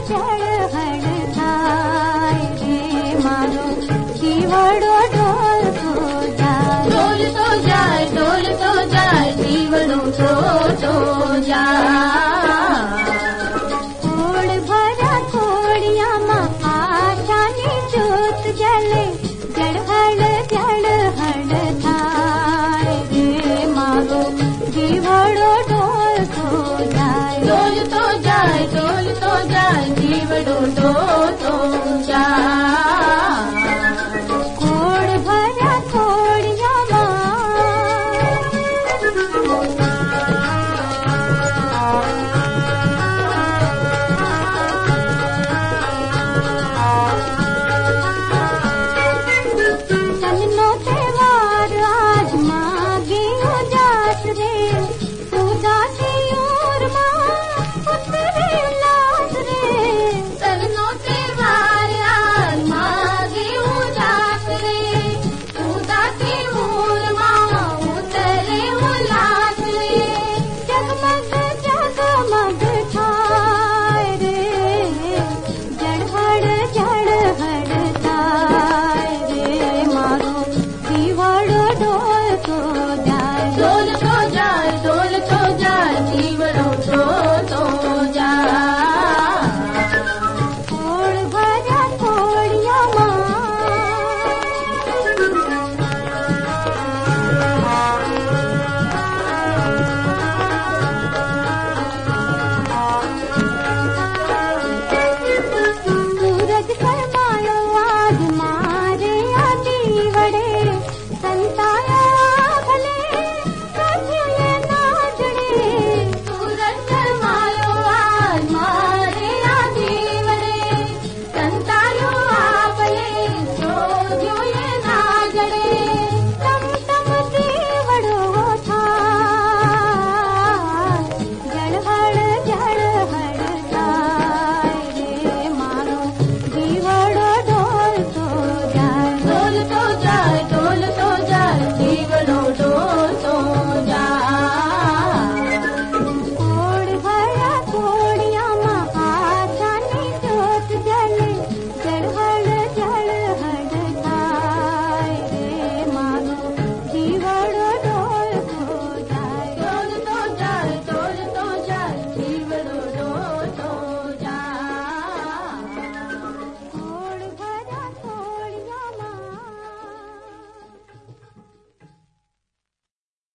जड़ हड़ थाय रे मारो जीवड़ो ढोल तो जाए ढोल तो जाए जीवड़ो तो जाए कोड़ भरा कोड़िया माँ आशानी जोत जले जड़ हड़ थाय रे मारो जीवड़ो ढोल तो जाए जीवड़ो तो